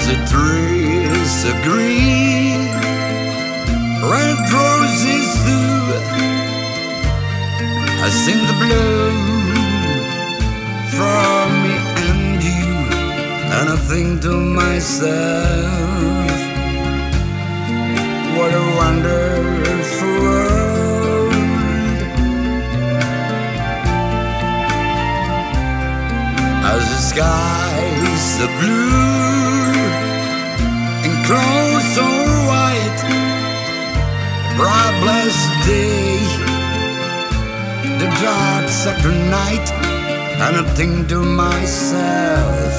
the trees are green, red roses too. I sing the blue from me and you, and I think to myself, what a wonderful world. As the skies are blue and clouds so white, bright blessed day, the dark sacred night, and I think to myself,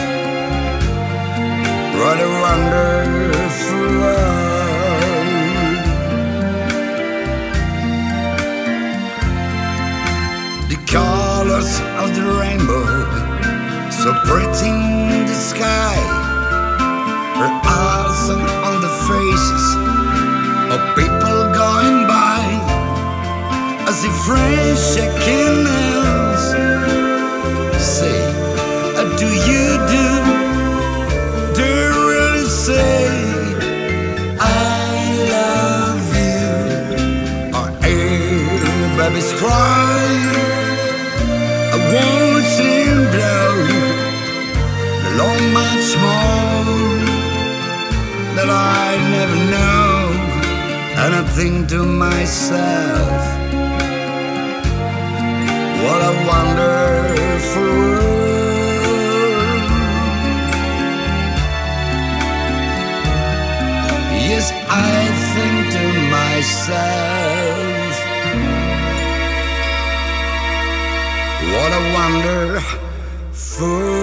what a wonderful world. The colors of the rainbow, so pretty in the sky, are awesome on the faces of people going by. I see friends shaking hands, say, do you do? Do you really say, I love you? Or hey, babies cry, I won't see you blow, long much more that I never know. And I think to myself, what a wonderful world. Yes, I think to myself, what a wonderful